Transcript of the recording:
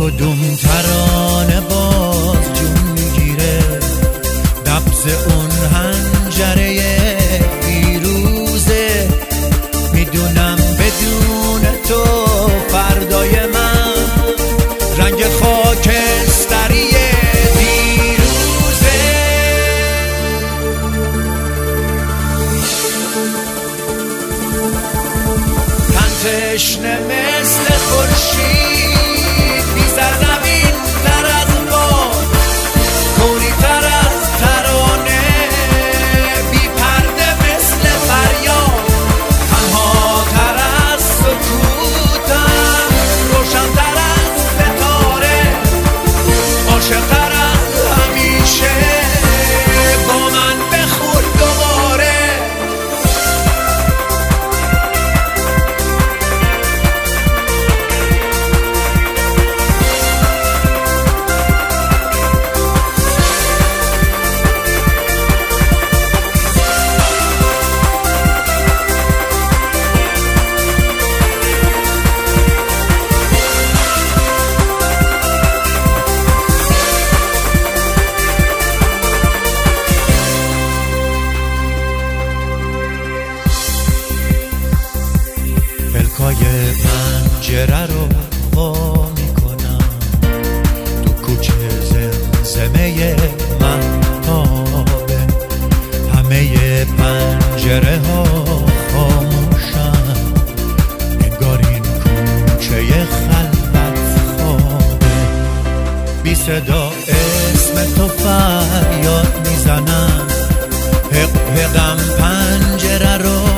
کدوم ترانه باز جون میگیره، نبض اون حنجره فیروزه. میدونم بدون تو فردای من رنگ خاکستری دیروزه. تن تشنه مثل خورشید بی‌سر زمین تر از باد، کوری تر از ترانه، بی پرده مثل فریاد، تنها تر از سکوتم، روشن تر از ستاره، عاشق تر از همیشه. با من بخور دوباره. پلکای پنجره رو وا میکنم، تو کوچه زمزمه مهتابه، همه پنجره ها خاموشن، انگار این کوچه خلوت خوابه. بی صدا اسم تو فریاد میزنم، حق حقم پنجره رو